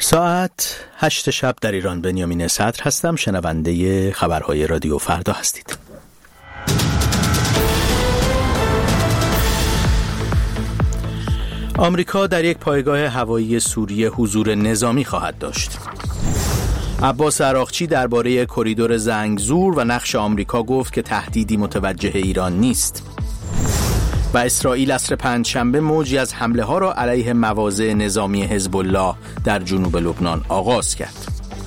ساعت 8 شب در ایران. بنیامین صدر هستم. شنونده خبرهای رادیو فردا هستید. آمریکا در یک پایگاه هوایی سوریه حضور نظامی خواهد داشت. عباس عراقچی درباره کریدور زنگزور و نقش آمریکا گفت که تهدیدی متوجه ایران نیست. و اسرائیل عصر پنجشنبه موجی از حمله ها را علیه مواضع نظامی حزب الله در جنوب لبنان آغاز کرد.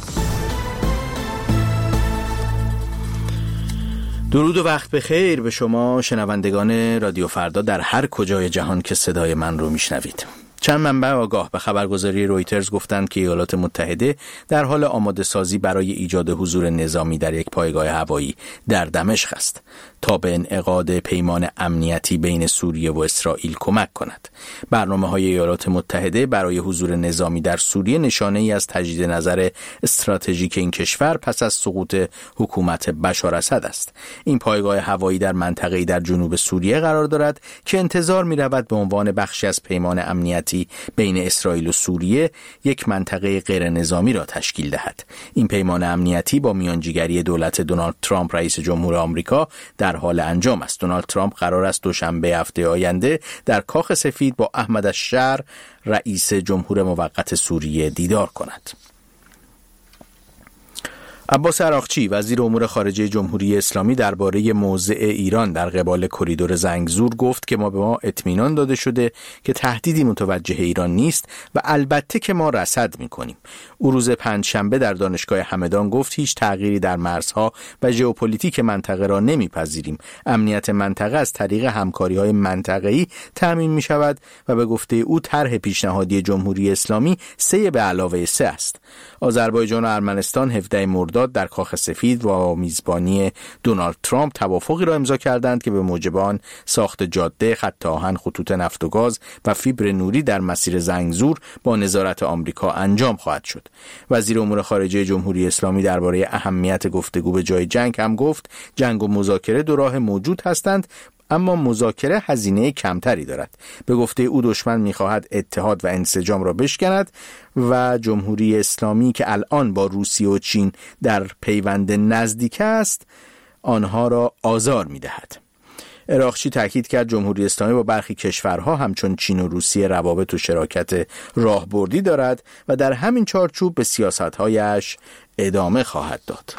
درود و وقت بخیر به شما شنوندگان رادیو فردا در هر کجای جهان که صدای من رو میشنوید. چند منبع آگاه به خبرگزاری رویترز گفتند که ایالات متحده در حال آماده سازی برای ایجاد حضور نظامی در یک پایگاه هوایی در دمشق است تا به انعقاد پیمان امنیتی بین سوریه و اسرائیل کمک کند. برنامه‌های ایالات متحده برای حضور نظامی در سوریه نشانه‌ای از تجدید نظر استراتژیک این کشور پس از سقوط حکومت بشار اسد است. این پایگاه هوایی در منطقه‌ای در جنوب سوریه قرار دارد که انتظار می‌رود به عنوان بخشی از پیمان امنیتی بین اسرائیل و سوریه یک منطقه غیر نظامی را تشکیل دهد. این پیمان امنیتی با میانجیگری دولت دونالد ترامپ رئیس جمهور آمریکا در حال انجام است. دونالد ترامپ قرار است دوشنبه هفته آینده در کاخ سفید با احمد الشر رئیس جمهور موقت سوریه دیدار کند. عباس عراقچی وزیر امور خارجه جمهوری اسلامی درباره موضع ایران در قبال کریدور زنگزور گفت که به ما اطمینان داده شده که تهدیدی متوجه ایران نیست و البته که ما رصد می‌کنیم. او روز پنجشنبه در دانشگاه همدان گفت هیچ تغییری در مرزها و ژئوپلیتیک منطقه را نمی‌پذیریم. امنیت منطقه از طریق همکاری‌های منطقه‌ای تامین می‌شود و به گفته او طرح پیشنهادی جمهوری اسلامی 3+3 است. آذربایجان و ارمنستان 17 مرداد در کاخ سفید و میزبانی دونالد ترامپ توافقی را امضا کردند که به موجب آن ساخت جاده، خط آهن، خطوط نفت و گاز و فیبر نوری در مسیر زنگزور با نظارت آمریکا انجام خواهد شد. وزیر امور خارجه جمهوری اسلامی درباره اهمیت گفتگو به جای جنگ هم گفت جنگ و مذاکره دو راه موجود هستند، اما مذاکره هزینه کمتری دارد. به گفته او دشمن می‌خواهد اتحاد و انسجام را بشکند و جمهوری اسلامی که الان با روسیه و چین در پیوند نزدیک است آنها را آزار می‌دهد. عراقچی تاکید کرد جمهوری اسلامی با برخی کشورها همچون چین و روسیه روابط و شراکت راهبردی دارد و در همین چارچوب به سیاست‌هایش ادامه خواهد داد.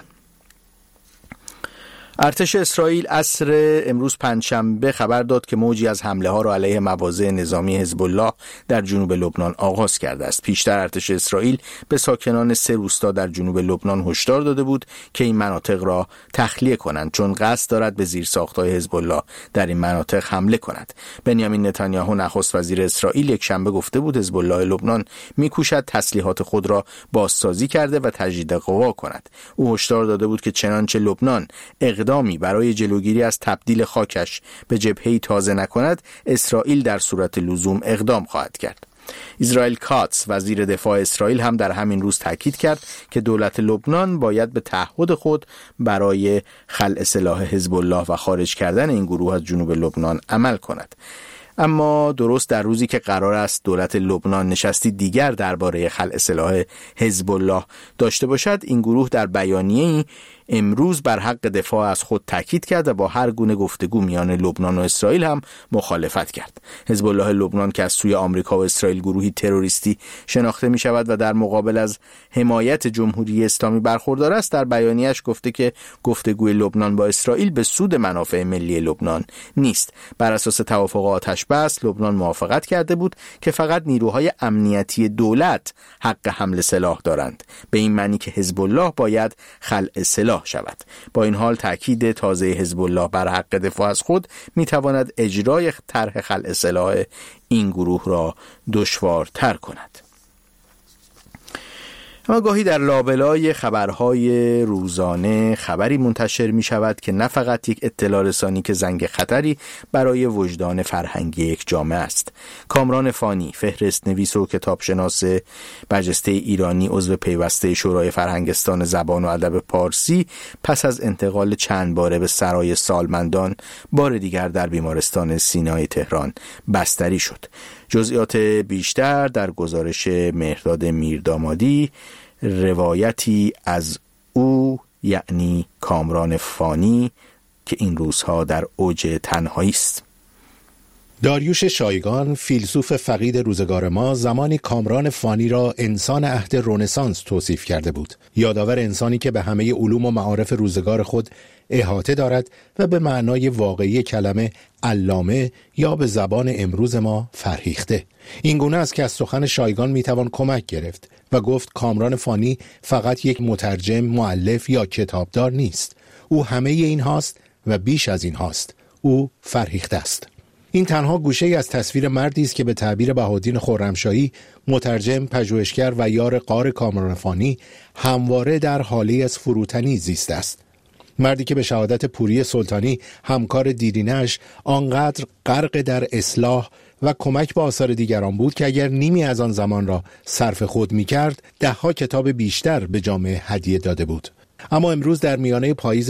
ارتش اسرائیل عصر امروز پنجشنبه خبر داد که موجی از حمله ها را علیه مواضع نظامی حزب الله در جنوب لبنان آغاز کرده است. پیشتر ارتش اسرائیل به ساکنان 3 روستا در جنوب لبنان هشدار داده بود که این مناطق را تخلیه کنند چون قصد دارد به زیرساخت‌های حزب الله در این مناطق حمله کند. بنیامین نتانیاهو نخست وزیر اسرائیل یک شنبه گفته بود حزب الله لبنان می‌کوشد تسلیحات خود را بازسازی کرده و تجدید قوا کند. او هشدار داده بود که چنانچه لبنان اقدامی برای جلوگیری از تبدیل خاکش به جبهه‌ای تازه نکند، اسرائیل در صورت لزوم اقدام خواهد کرد. اسرائیل کاتس وزیر دفاع اسرائیل هم در همین روز تاکید کرد که دولت لبنان باید به تعهد خود برای خلع سلاح حزب الله و خارج کردن این گروه از جنوب لبنان عمل کند. اما درست در روزی که قرار است دولت لبنان نشستی دیگر درباره خلع سلاح حزب الله داشته باشد، این گروه در بیانیه‌ای امروز بر حق دفاع از خود تاکید کرد و با هر گونه گفتگو میان لبنان و اسرائیل هم مخالفت کرد. حزب الله لبنان که از سوی آمریکا و اسرائیل گروهی تروریستی شناخته می شود و در مقابل از حمایت جمهوری اسلامی برخوردار است، در بیانیه‌اش گفته که گفتگوی لبنان با اسرائیل به سود منافع ملی لبنان نیست. بر اساس توافق آتش بس لبنان موافقت کرده بود که فقط نیروهای امنیتی دولت حق حمل سلاح دارند، به این معنی که حزب الله باید خلع سلاح شود. با این حال تاکید تازه حزب الله بر حق دفاع از خود میتواند اجرای طرح خلع سلاح این گروه را دشوارتر کند. اما گاهی در لابلای خبرهای روزانه خبری منتشر می شود که نه فقط یک اطلاع رسانی که زنگ خطری برای وجدان فرهنگی یک جامعه است. کامران فانی، فهرست نویس و کتابشناس برجسته ایرانی، عضو پیوسته شورای فرهنگستان زبان و ادب پارسی، پس از انتقال چند باره به سرای سالمندان بار دیگر در بیمارستان سینای تهران بستری شد. جزئیات بیشتر در گزارش مهرداد میردامادی، روایتی از او یعنی کامران فانی که این روزها در اوج تنهایی است. داریوش شایگان، فیلسوف فقید روزگار ما، زمانی کامران فانی را انسان عهد رنسانس توصیف کرده بود. یادآور انسانی که به همه علوم و معارف روزگار خود احاطه دارد و به معنای واقعی کلمه علامه یا به زبان امروز ما فرهیخته. این گونه است که از سخن شایگان میتوان کمک گرفت و گفت کامران فانی فقط یک مترجم، مؤلف یا کتابدار نیست. او همه این هاست و بیش از این هاست. او فرهیخته است. این تنها گوشه‌ای از تصویر مردی است که به تعبیر بهاءالدین خرمشاهی، مترجم، پژوهشگر و یار غار کامران فانی، همواره در حالی از فروتنی زیسته است. مردی که به شهادت پوری سلطانی، همکار دیرینه‌اش، آنقدر غرق در اصلاح و کمک به آثار دیگران بود که اگر نیمی از آن زمان را صرف خود می‌کرد، 10 کتاب بیشتر به جامعه هدیه داده بود. اما امروز در میانه پاییز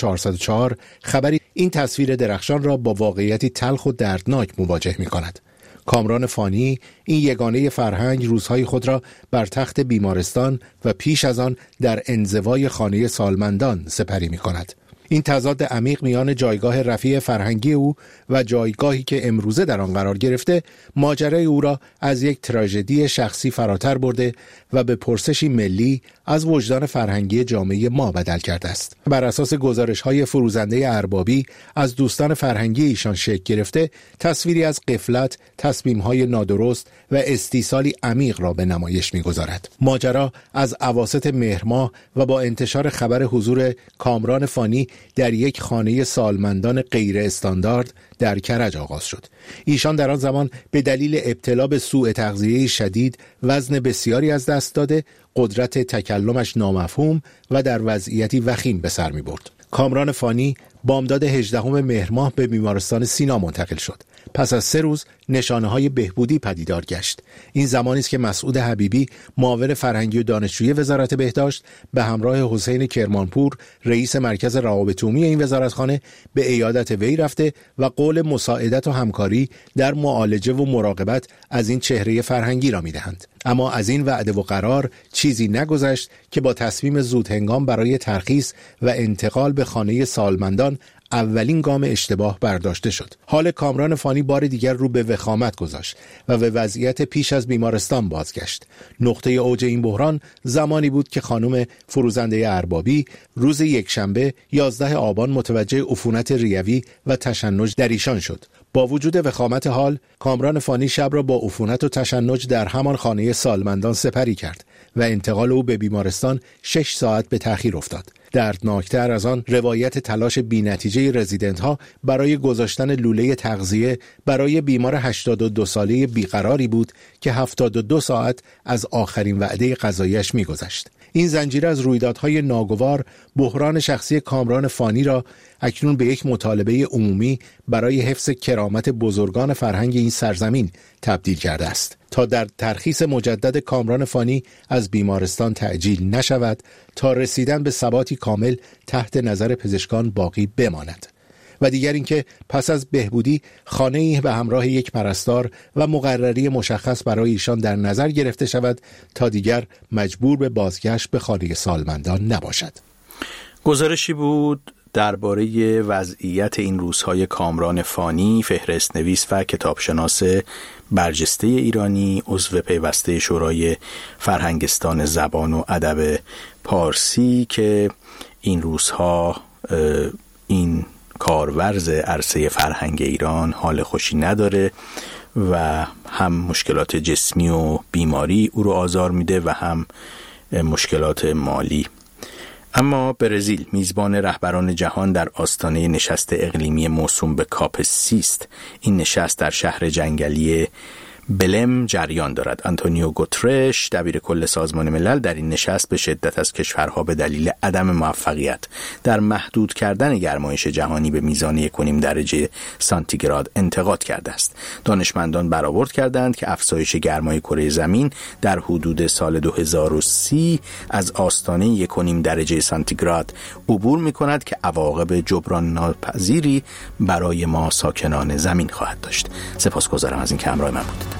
1404 خبری این تصویر درخشان را با واقعیتی تلخ و دردناک مواجه می‌کند. کامران فانی، این یگانه فرهنگ، روزهای خود را بر تخت بیمارستان و پیش از آن در انزوای خانه سالمندان سپری می‌کند. این تضاد عمیق میان جایگاه رفیع فرهنگی او و جایگاهی که امروزه در آن قرار گرفته، ماجرای او را از یک تراژدی شخصی فراتر برده و به پرسشی ملی از وجدان فرهنگی جامعه ما بدل کرده است. بر اساس گزارش‌های فروزنده اربابی از دوستان فرهنگی ایشان شکل گرفته، تصویری از غفلت، تصمیم‌های نادرست و استیصالی عمیق را به نمایش می‌گذارد. ماجرا از اواسط مهر ماه و با انتشار خبر حضور کامران فانی در یک خانه سالمندان غیر استاندارد در کرج آغاز شد. ایشان در آن زمان به دلیل ابتلا به سوء تغذیه شدید وزن بسیاری از دست داده، قدرت تکلمش نامفهوم و در وضعیتی وخیم به سر می برد. کامران فانی بامداد 18 مهر ماه به بیمارستان سینا منتقل شد. پس از 3 روز نشانه‌های بهبودی پدیدار گشت. این زمانی است که مسعود حبیبی، معاون فرهنگی و دانشجویی وزارت بهداشت، به همراه حسین کرمانپور، رئیس مرکز روابط عمومی این وزارتخانه، به عیادت وی رفته و قول مساعدت و همکاری در معالجه و مراقبت از این چهره فرهنگی را می‌دهند. اما از این وعده و قرار چیزی نگذشت که با تصمیم زودهنگام برای ترخیص و انتقال به خانه سالمندان اولین گام اشتباه برداشته شد. حال کامران فانی بار دیگر رو به وخامت گذاشت و به وضعیت پیش از بیمارستان بازگشت. نقطه اوج این بحران زمانی بود که خانم فروزنده اربابی روز یکشنبه 11 آبان متوجه عفونت ریوی و تشنج در ایشان شد. با وجود وخامت حال، کامران فانی شب را با عفونت و تشنج در همان خانه سالمندان سپری کرد و انتقال او به بیمارستان 6 ساعت به تأخیر افتاد. دردناکتر از آن روایت تلاش بی‌نتیجه رزیدنت ها برای گذاشتن لوله تغذیه برای بیمار 82 ساله بیقراری بود که 72 ساعت از آخرین وعده غذایی‌اش می‌گذشت. این زنجیره از رویدادهای ناگوار بحران شخصی کامران فانی را اکنون به یک مطالبه عمومی برای حفظ کرامت بزرگان فرهنگ این سرزمین تبدیل کرده است تا در ترخیص مجدد کامران فانی از بیمارستان تعجیل نشود تا رسیدن به ثباتی کامل تحت نظر پزشکان باقی بماند. و دیگر اینکه پس از بهبودی خانه‌ای به همراه یک پرستار و مقرری مشخص برای ایشان در نظر گرفته شود تا دیگر مجبور به بازگشت به خانه سالمندان نباشد. گزارشی بود درباره وضعیت این روزهای کامران فانی، فهرست نویس و کتابشناس برجسته ایرانی، عضو پیوسته شورای فرهنگستان زبان و ادب پارسی، که این روزها این کارورز عرصه فرهنگ ایران حال خوشی نداره و هم مشکلات جسمی و بیماری او رو آزار میده و هم مشکلات مالی. اما برزیل میزبان رهبران جهان در آستانه نشست اقلیمی موسوم به کاپ 30 است. این نشست در شهر جنگلی بلم جریان دارد. آنتونیو گوترش، دبیر کل سازمان ملل، در این نشست به شدت از کشورها به دلیل عدم موفقیت در محدود کردن گرمایش جهانی به میزان 1.5 درجه سانتیگراد انتقاد کرده است. دانشمندان برآورد کردند که افزایش گرمای کره زمین در حدود سال 2030 از آستانه 1.5 درجه سانتیگراد عبور می‌کند که عواقب جبران ناپذیری برای ما ساکنان زمین خواهد داشت. سپاسگزارم از این که همراه من بودید.